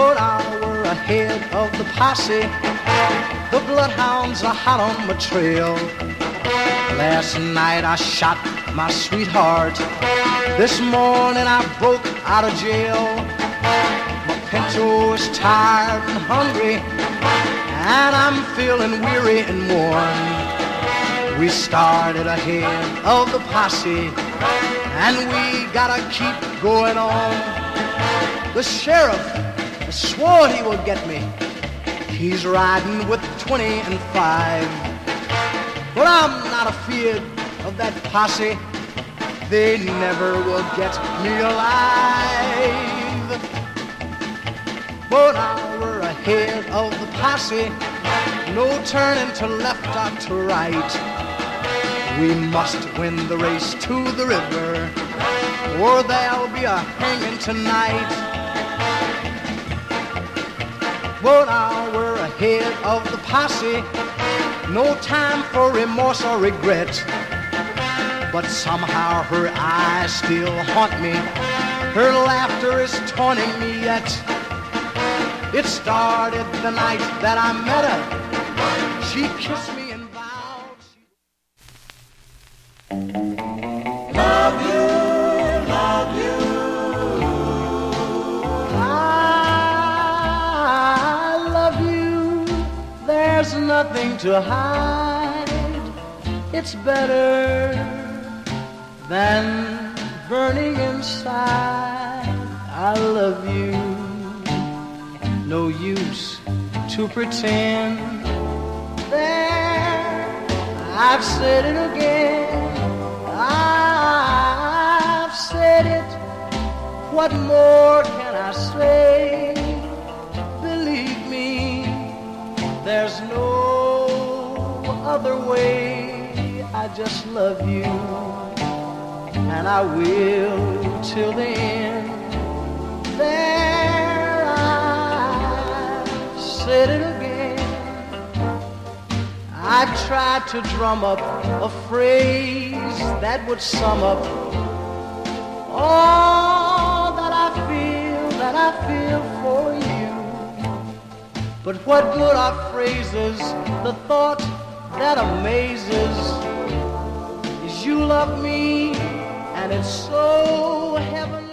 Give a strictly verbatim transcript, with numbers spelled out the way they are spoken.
But I were ahead of the posse. The bloodhounds are hot on my trail. Last night I shot my sweetheart. This morning I broke out of jail. My Pinto is tired and hungry, and I'm feeling weary and worn. We started ahead of the posse, and we gotta keep going on. The sheriff swore he would get me. He's riding with twenty and five. But I'm not afeard of that posse. They never will get me alive. But I were ahead of the posse. No turning to left or to right. We must win the race to the river, or there'll be a hanging tonight. But I were ahead of the posse. No time for remorse or regret. But somehow her eyes still haunt me. Her laughter is taunting me yet. It started the night that I met her. She kissed me and vowed she... Love you, love you. I love you. There's nothing to hide. It's better than burning inside. I love you. No use to pretend. There, I've said it again. I've said it. What more can I say? Believe me, there's no other way. I just love you, and I will till the end. There, I've said it again. I tried to drum up a phrase that would sum up all that I feel, that I feel for you. But what good are phrases? The thought that amazes is you love me, and it's so heavenly.